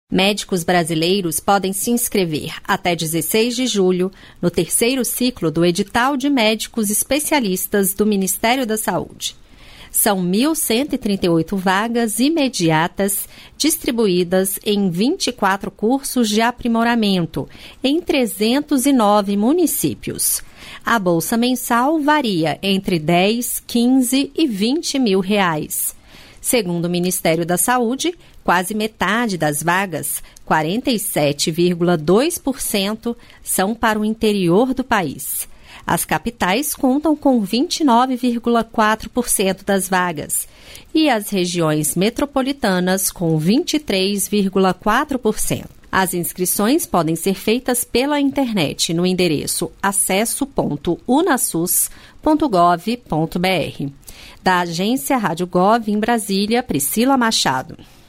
Médicos brasileiros podem se inscrever até 16 de julho no terceiro ciclo do edital de médicos especialistas do Ministério da Saúde. São 1.138 vagas imediatas distribuídas em 24 cursos de aprimoramento em 309 municípios. A bolsa mensal varia entre 10, 15 e 20 mil reais. Segundo o Ministério da Saúde, quase metade das vagas, 47,2%, são para o interior do país. As capitais contam com 29,4% das vagas e as regiões metropolitanas com 23,4%. As inscrições podem ser feitas pela internet no endereço acesso.unasus.gov.br. Da agência Rádio Gov em Brasília, Priscila Machado.